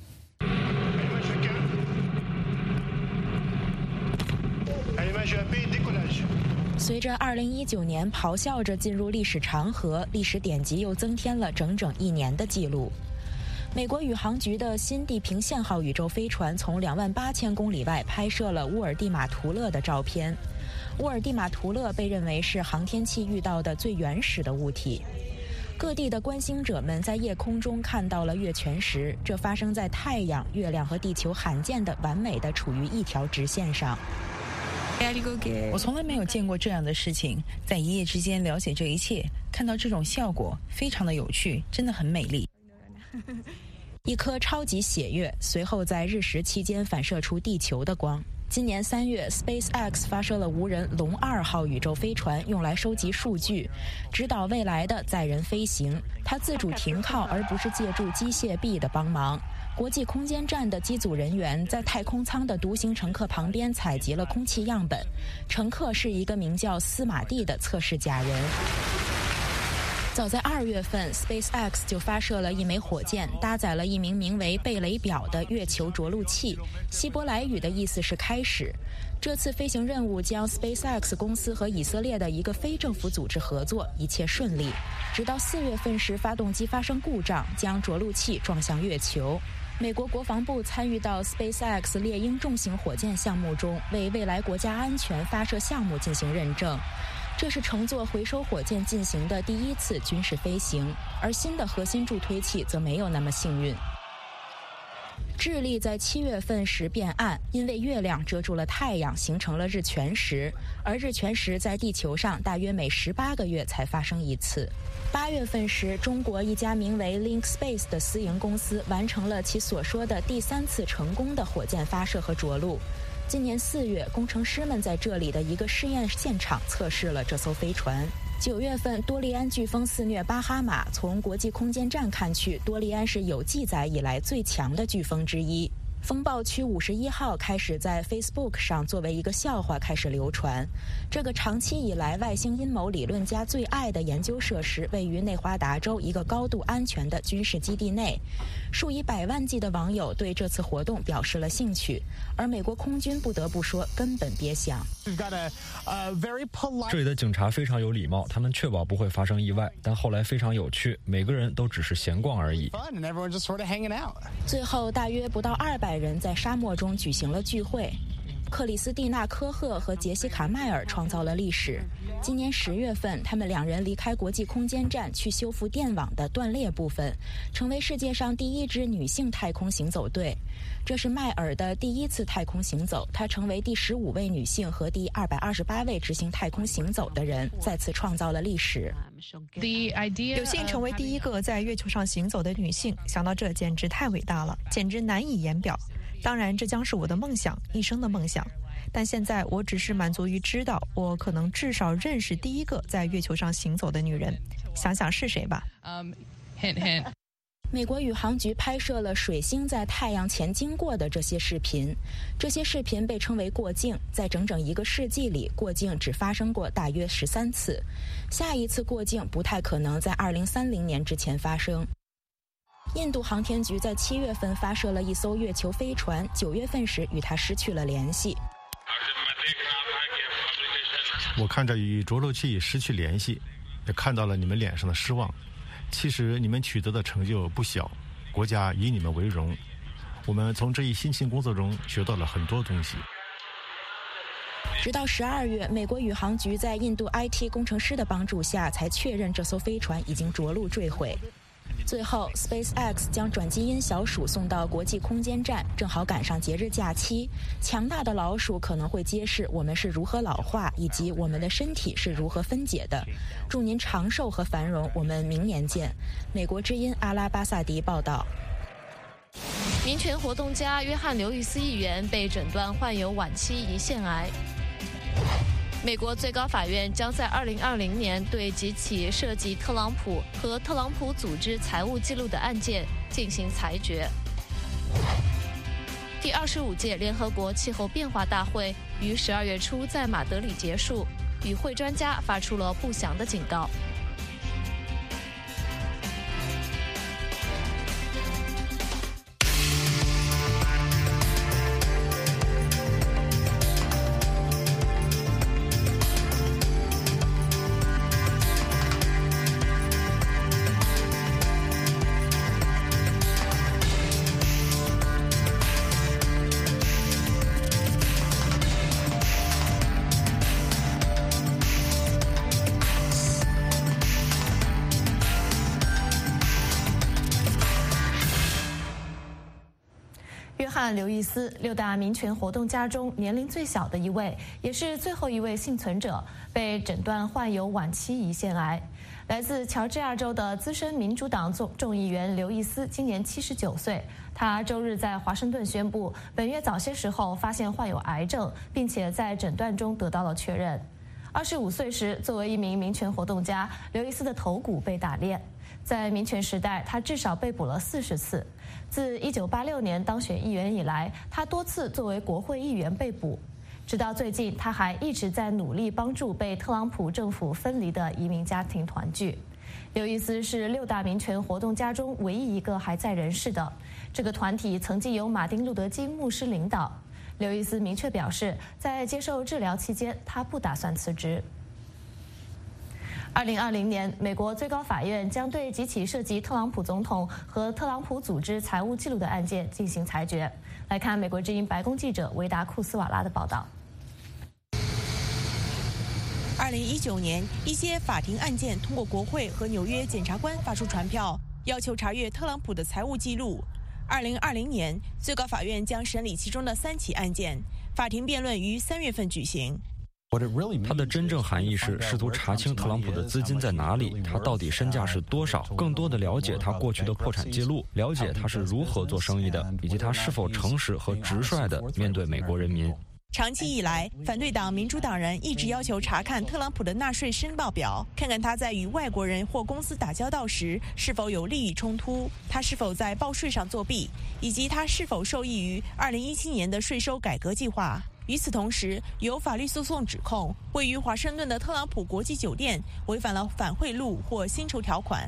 Speaker 8: 随着二零一九年咆哮着进入历史长河，历史典籍又增添了整整一年的记录。美国宇航局的新地平线号宇宙飞船从两万八千公里外拍摄了乌尔蒂马图勒的照片。乌尔蒂马图勒被认为是航天器遇到的最原始的物体。各地的观星者们在夜空中看到了月全食，这发生在太阳、月亮和地球罕见的完美的处于一条直线上。
Speaker 9: 我从来没有见过这样的事情，在一夜之间了解这一切，看到这种效果，非常的有趣，真的很美丽。
Speaker 8: 一颗超级血月随后在日食期间反射出地球的光。 今年三月 ，SpaceX 发射了无人龙二号宇宙飞船，用来收集数据，指导未来的载人飞行。它自主停靠，而不是借助机械臂的帮忙。国际空间站的机组人员在太空舱的独行乘客旁边采集了空气样本，乘客是一个名叫斯马蒂的测试假人。早在二月份 ，SpaceX 就发射了一枚火箭，搭载了一名名为贝雷表的月球着陆器，希伯来语的意思是开始。这次飞行任务将 SpaceX 公司和以色列的一个非政府组织合作，一切顺利。直到四月份时，发动机发生故障，将着陆器撞向月球。美国国防部参与到 SpaceX 猎鹰重型火箭项目中，为未来国家安全发射项目进行认证。这是乘坐回收火箭进行的第一次军事飞行，而新的核心助推器则没有那么幸运。智利在七月份时变暗，因为月亮遮住了太阳，形成了日全食，而日全食在地球上大约每十八个月才发生一次。八月份时，中国一家名为 Link Space 的私营公司完成了其所说的第三次成功的火箭发射和着陆。今年四月，工程师们在这里的一个试验现场测试了这艘飞船。九月份，多利安飓风肆虐巴哈马，从国际空间站看去，多利安是有记载以来最强的飓风之一。风暴区五十一号开始在 Facebook 上作为一个笑话开始流传。这个长期以来外星阴谋理论家最爱的研究设施位于内华达州一个高度安全的军事基地内。数以百万计的网友对这次活动表示了兴趣，而美国空军不得不说根本别想。
Speaker 6: 这里的警察非常有礼貌，他们确保不会发生意外，但后来非常有趣，每个人都只是闲逛而已。
Speaker 8: 最后大约不到二百人在沙漠中举行了聚会。克里斯蒂娜·科赫和杰西卡·迈尔创造了历史。今年十月份，他们两人离开国际空间站去修复电网的断裂部分，成为世界上第一支女性太空行走队。这是迈尔的第一次太空行走，她成为第十五位女性和第二百二十八位执行太空行走的人，再次创造了历史。
Speaker 10: 有幸成为第一个在月球上行走的女性，想到这简直太伟大了，简直难以言表。当然，这将是我的梦想，一生的梦想。但现在我只是满足于知道，我可能至少认识第一个在月球上行走的女人。想想是谁吧。
Speaker 8: Um, hint, hint. 美国宇航局拍摄了水星在太阳前经过的这些视频，这些视频被称为过境。在整整一个世纪里，过境只发生过大约十三次，下一次过境不太可能在二零三零年之前发生。印度航天局在七月份发射了一艘月球飞船，九月份时与它失去了联系。
Speaker 11: 我看着与着陆器失去联系，也看到了你们脸上的失望。其实你们取得的成就不小，国家以你们为荣。我们从这一辛勤工作中学到了很多东西。
Speaker 8: 直到十二月，美国宇航局在印度 I T 工程师的帮助下，才确认这艘飞船已经着陆坠毁。最后 ，SpaceX 将转基因小鼠送到国际空间站，正好赶上节日假期。强大的老鼠可能会揭示我们是如何老化，以及我们的身体是如何分解的。祝您长寿和繁荣，我们明年见。美国之音阿拉巴萨迪报道。
Speaker 1: 民权活动家约翰·刘易斯议员被诊断患有晚期胰腺癌。美国最高法院将在二零二零年对几起涉及特朗普和特朗普组织财务记录的案件进行裁决。第二十五届联合国气候变化大会于十二月初在马德里结束，与会专家发出了不祥的警告。约翰·刘易斯，六大民权活动家中年龄最小的一位，也是最后一位幸存者，被诊断患有晚期胰腺癌。 来自乔治亚州的资深民主党众众议员刘易斯今年七十九岁，他周日在华盛顿宣布，本月早些时候发现患有癌症，并且在诊断中得到了确认。二十五岁时，作为一名民权活动家，刘易斯的头骨被打裂。在民权时代，他至少被捕了四十次。自一九八六年当选议员以来，他多次作为国会议员被捕。直到最近，他还一直在努力帮助被特朗普政府分离的移民家庭团聚。刘易斯是六大民权活动家中唯一一个还在人世的。这个团体曾经由马丁·路德·金牧师领导。刘易斯明确表示，在接受治疗期间，他不打算辞职。二零二零年，美国最高法院将对几起涉及特朗普总统和特朗普组织财务记录的案件进行裁决。来看美国之音白宫记者维达库斯瓦拉的报道。
Speaker 8: 二零一九年，一些法庭案件通过国会和纽约检察官发出传票，要求查阅特朗普的财务记录。二零二零年，最高法院将审理其中的三起案件，法庭辩论于三月份举行。
Speaker 6: 它的真正含义是试图查清特朗普的资金在哪里，他到底身价是多少，更多的了解他过去的破产记录，了解他是如何做生意的，以及他是否诚实和直率地面对美国人民。
Speaker 8: 长期以来，反对党民主党人一直要求查看特朗普的纳税申报表，看看他在与外国人或公司打交道时是否有利益冲突，他是否在报税上作弊，以及他是否受益于二零一七年的税收改革计划。与此同时，有法律诉讼指控位于华盛顿的特朗普国际酒店违反了反贿赂或薪酬条款。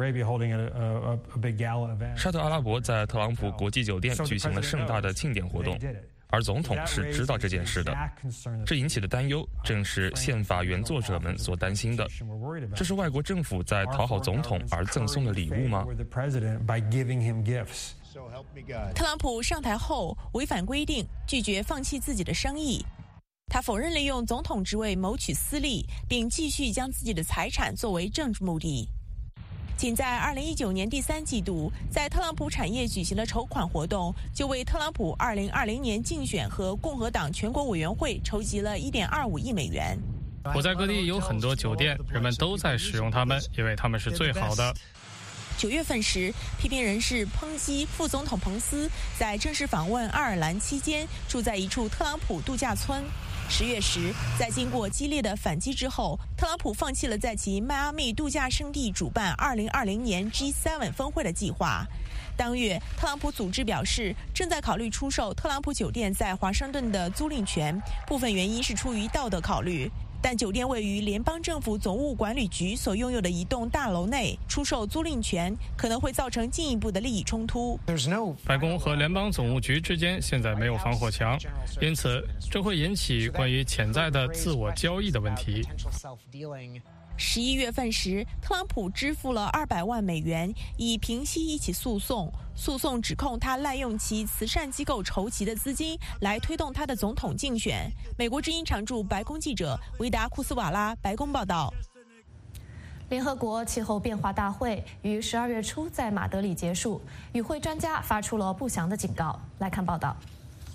Speaker 12: 沙特阿拉伯在特朗普国际酒店举行了盛大的庆典活动，而总统是知道这件事的。这引起的担忧正是宪法原作者们所担心的。这是外国政府在讨好总统而赠送的礼物吗？
Speaker 8: 特朗普上台后违反规定，拒绝放弃自己的生意。他否认利用总统职位谋取私利，并继续将自己的财产作为政治目的。仅在二零一九年第三季度，在特朗普产业举行的筹款活动，就为特朗普二零二零年竞选和共和党全国委员会筹集了一点二五亿美元。
Speaker 13: 我在各地有很多酒店，人们都在使用它们，因为它们是最好的。
Speaker 8: 九月份时，批评人士抨击副总统彭斯在正式访问爱尔兰期间住在一处特朗普度假村。十月时，在经过激烈的反击之后，特朗普放弃了在其迈阿密度假胜地主办二零二零年 G 七 峰会的计划。当月，特朗普组织表示正在考虑出售特朗普酒店在华盛顿的租赁权，部分原因是出于道德考虑。但酒店位于联邦政府总务管理局所拥有的一栋大楼内，出售租赁权可能会造成进一步的利益冲突。
Speaker 13: 白宫和联邦总务局之间现在没有防火墙，因此这会引起关于潜在的自我交易的问题。
Speaker 8: 十一月份时，特朗普支付了二百万美元，以平息一起诉讼。诉讼指控他滥用其慈善机构筹集的资金来推动他的总统竞选。美国之音常驻白宫记者维达库斯瓦拉，白宫报道。
Speaker 1: 联合国气候变化大会于十二月初在马德里结束，与会专家发出了不祥的警告。来看报道。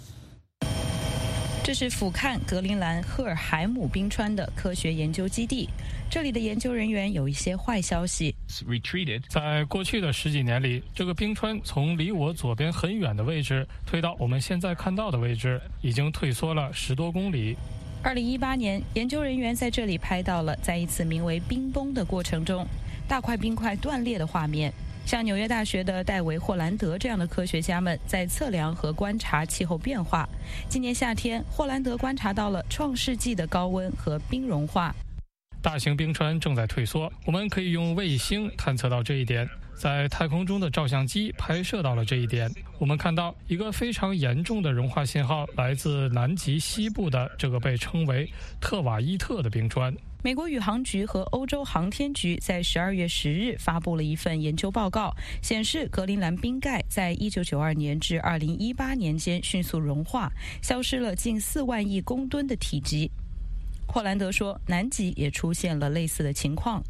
Speaker 14: 这是俯瞰格陵兰赫尔海姆冰川的科学研究基地，这里的研究人员有一些坏消息。
Speaker 13: 在过去的十几年里，这个冰川从离我左边很远的位置推到我们现在看到的位置，已经退缩了十多公里。
Speaker 14: 二零一八年，研究人员在这里拍到了在一次名为冰崩的过程中，大块冰块断裂的画面。像纽约大学的戴维·霍兰德这样的科学家们在测量和观察气候变化。今年夏天，霍兰德观察到了创世纪的高温和冰融化。
Speaker 13: 大型冰川正在退缩，我们可以用卫星探测到这一点。在太空中的照相机拍摄到了这一点。我们看到一个非常严重的融化信号来自南极西部的这个被称为特瓦伊特的冰川。
Speaker 14: 美国宇航局和欧洲航天局在十二月十日发布了一份研究报告，显示格陵兰冰盖在一九九二年至二零一八年间迅速融化，消失了近四万亿公吨的体积。霍兰德说，南极也出现了类似的情况。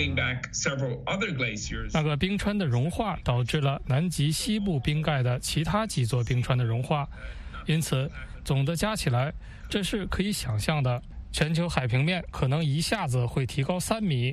Speaker 13: 那个冰川的融化导致了南极西部冰盖的其他几座冰川的融化，因此总的加起来，这是可以想象的。全球海平面可能一下子会提高三米，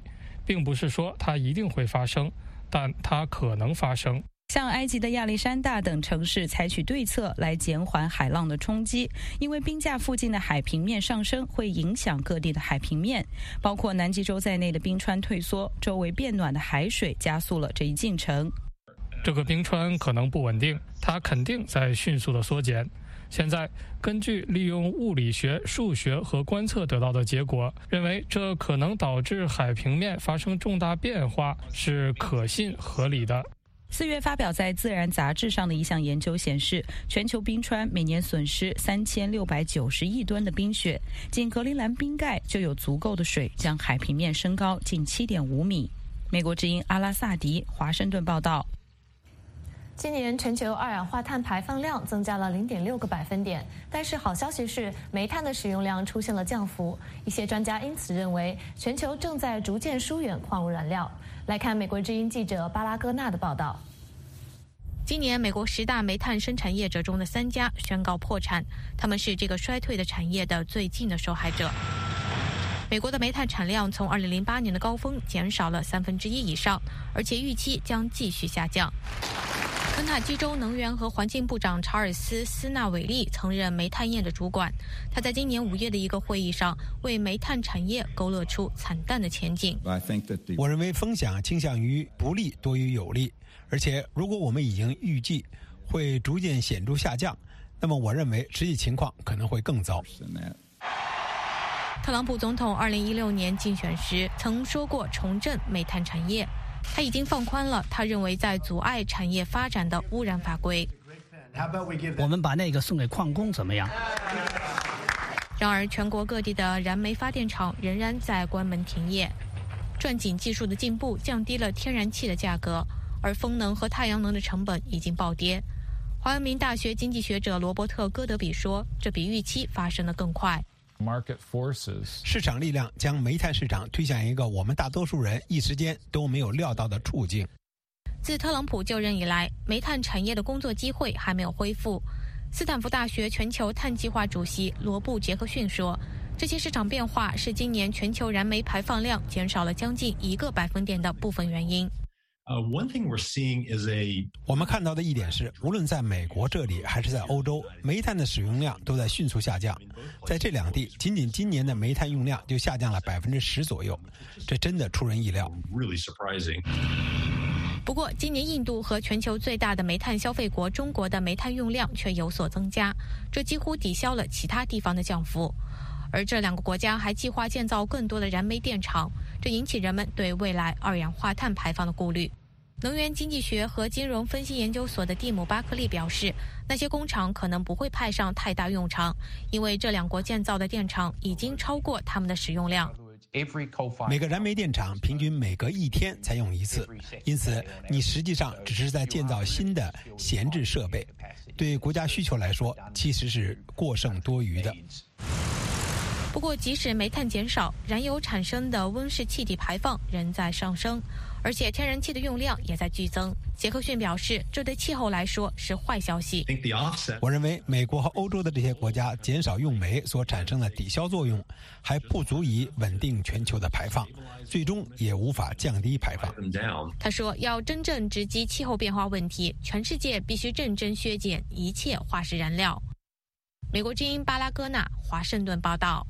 Speaker 13: 并不是说它一定会发生，但它可能发生。
Speaker 14: 像埃及的亚历山大等城市采取对策来减缓海浪的冲击，因为冰架附近的海平面上升会影响各地的海平面，包括南极洲在内的冰川退缩，周围变暖的海水加速了这一进程。
Speaker 13: 这个冰川可能不稳定，它肯定在迅速的缩减。现在根据利用物理学、数学和观测得到的结果，认为这可能导致海平面发生重大变化是可信合理的。
Speaker 14: 四月发表在《自然》杂志上的一项研究显示，全球冰川每年损失三千六百九十亿吨的冰雪，仅格陵兰冰盖就有足够的水将海平面升高近 七点五米。美国之音阿拉萨迪，华盛顿报道。
Speaker 1: 今年全球二氧化碳排放量增加了 零点六个百分点，但是好消息是煤炭的使用量出现了降幅。一些专家因此认为，全球正在逐渐疏远矿物燃料。来看美国之音记者巴拉戈纳的报道。
Speaker 15: 今年，美国十大煤炭生产业者中的三家宣告破产，他们是这个衰退的产业的最近的受害者。美国的煤炭产量从二零零八年的高峰减少了三分之一以上，而且预期将继续下降。肯塔基州能源和环境部长查尔斯·斯纳韦利曾任煤炭业的主管，他在今年五月的一个会议上为煤炭产业勾勒出惨淡的前景。
Speaker 16: 我认为风险倾向于不利多于有利，而且如果我们已经预计会逐渐显著下降，那么我认为实际情况可能会更糟。
Speaker 15: 特朗普总统二零一六年竞选时曾说过重振煤炭产业，他已经放宽了他认为在阻碍产业发展的污染法规。
Speaker 17: 我们把那个送给矿工怎么样？
Speaker 15: 然而，全国各地的燃煤发电厂仍然在关门停业。钻井技术的进步降低了天然气的价格，而风能和太阳能的成本已经暴跌。华阳明大学经济学者罗伯特·戈德比说，这比预期发生得更快。
Speaker 16: 市场力量将煤炭市场推向一个我们大多数人一时间都没有料到的处境。
Speaker 15: 自特朗普就任以来，煤炭产业的工作机会还没有恢复。斯坦福大学全球碳计划主席罗布·杰克逊说，这些市场变化是今年全球燃煤排放量减少了将近一个百分点的部分原因。
Speaker 16: Uh, one thing we're seeing is a 我们看到的一点是，无论在美国这里还是在欧洲，煤炭的使用量都在迅速下降。在这两地，仅仅今年的煤炭用量就下降了百分之十左右，这真的出人意料。
Speaker 15: Really surprising. 不过，今年印度和全球最大的煤炭消费国中国的煤炭用量却有所增加，这几乎抵消了其他地方的降幅。而这两个国家还计划建造更多的燃煤电厂，这引起人们对未来二氧化碳排放的顾虑。能源经济学和金融分析研究所的蒂姆·巴克利表示，那些工厂可能不会派上太大用场，因为这两国建造的电厂已经超过他们的使用量。
Speaker 16: 每个燃煤电厂平均每隔一天才用一次，因此你实际上只是在建造新的闲置设备，对国家需求来说其实是过剩多余的。
Speaker 15: 不过，即使煤炭减少，燃油产生的温室气体排放仍在上升，而且天然气的用量也在剧增。杰克逊表示，这对气候来说是坏消息。
Speaker 16: 我认为美国和欧洲的这些国家减少用煤所产生的抵消作用，还不足以稳定全球的排放，最终也无法降低排放。
Speaker 15: 他说，要真正直击气候变化问题，全世界必须认真削减一切化石燃料。美国之音巴拉戈纳，华盛顿报道。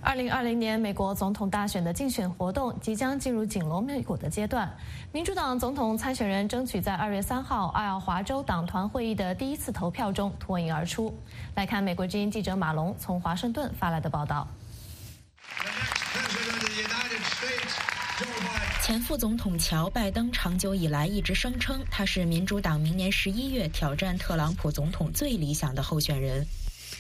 Speaker 1: 二零二零年美国总统大选的竞选活动即将进入紧锣密鼓的阶段。民主党总统参选人争取在二月三号爱奥华州党团会议的第一次投票中脱颖而出。来看美国之音记者马龙从华盛顿发来的报道。
Speaker 8: 前副总统乔·拜登长久以来一直声称他是民主党明年十一月挑战特朗普总统最理想的候选人。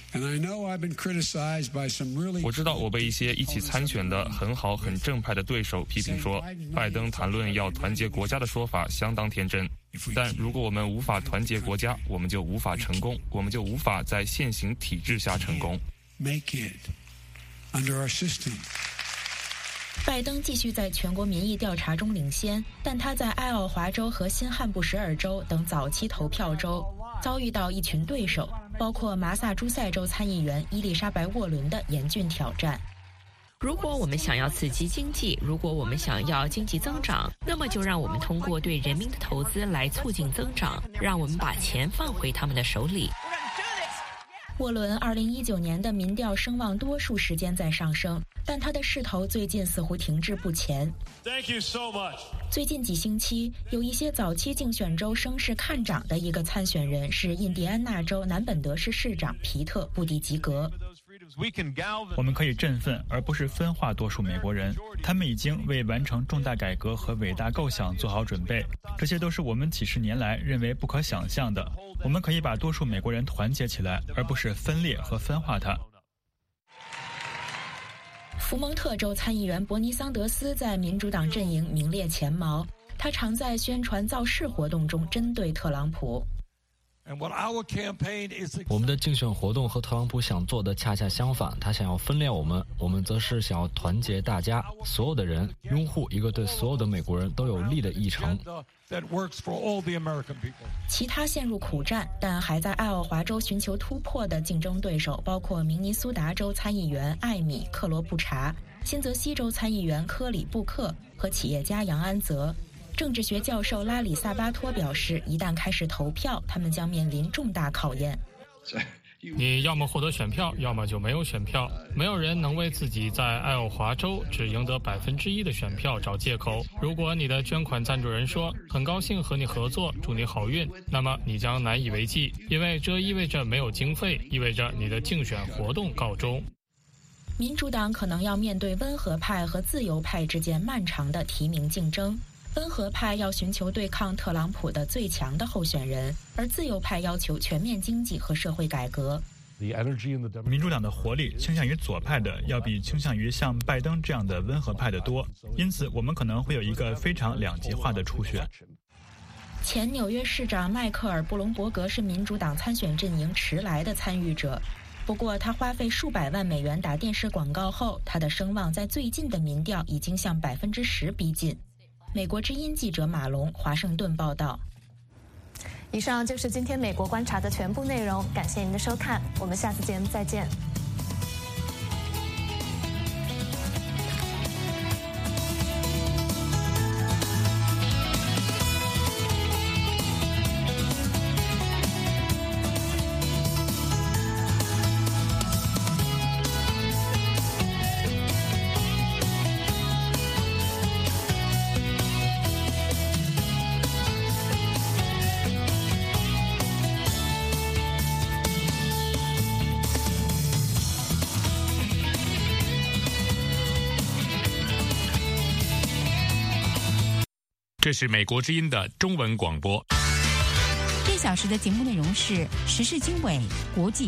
Speaker 12: 我知道我被一些一起参选的很好很正派的对手批评说，拜登谈论要团结国家的说法相当天真。但如果我们无法团结国家，我们就无法成功，我们就无法在现行体制下成功。
Speaker 8: 拜登继续在全国民意调查中领先，但他在爱奥华州和新罕布什尔州等早期投票州遭遇到一群对手，包括麻萨诸塞州参议员伊丽莎白·沃伦的严峻挑战。
Speaker 18: 如果我们想要刺激经济，如果我们想要经济增长，那么就让我们通过对人民的投资来促进增长，让我们把钱放回他们的手里。
Speaker 8: 沃伦二零一九年的民调声望多数时间在上升，但他的势头最近似乎停滞不前。
Speaker 19: Thank you so much.
Speaker 8: 最近几星期，有一些早期竞选州声势看涨的一个参选人是印第安纳州南本德市市长皮特·布蒂吉格。
Speaker 3: 我们可以振奋，而不是分化多数美国人。他们已经为完成重大改革和伟大构想做好准备，这些都是我们几十年来认为不可想象的。我们可以把多数美国人团结起来，而不是分裂和分化它。
Speaker 8: 福蒙特州参议员伯尼桑德斯在民主党阵营名列前茅，他常在宣传造势活动中针对特朗普。
Speaker 6: 我们的竞选活动和特朗普想做的恰恰相反，他想要分裂我们，我们则是想要团结大家，所有的人，拥护一个对所有的美国人都有利的议程。
Speaker 8: 其他陷入苦战，但还在爱奥华州寻求突破的竞争对手包括明尼苏达州参议员艾米·克罗布查、新泽西州参议员科里·布克和企业家杨安泽。政治学教授拉里·萨巴托表示，一旦开始投票，他们将面临重大考验。
Speaker 13: 你要么获得选票，要么就没有选票。没有人能为自己在爱奥华州只赢得百分之一的选票找借口。如果你的捐款赞助人说很高兴和你合作，祝你好运，那么你将难以为继，因为这意味着没有经费，意味着你的竞选活动告终。
Speaker 8: 民主党可能要面对温和派和自由派之间漫长的提名竞争。温和派要寻求对抗特朗普的最强的候选人，而自由派要求全面经济和社会改革。
Speaker 3: 民主党的活力倾向于左派的要比倾向于像拜登这样的温和派的多，因此我们可能会有一个非常两极化的初选。
Speaker 8: 前纽约市长迈克尔·布隆伯格是民主党参选阵营迟来的参与者，不过他花费数百万美元打电视广告后，他的声望在最近的民调已经向百分之十逼近。美国之音记者马龙，华盛顿报道。
Speaker 1: 以上就是今天美国观察的全部内容，感谢您的收看，我们下次节目再见。
Speaker 20: 这是美国之音的中文广播。
Speaker 21: 这小时的节目内容是时事经纬、国际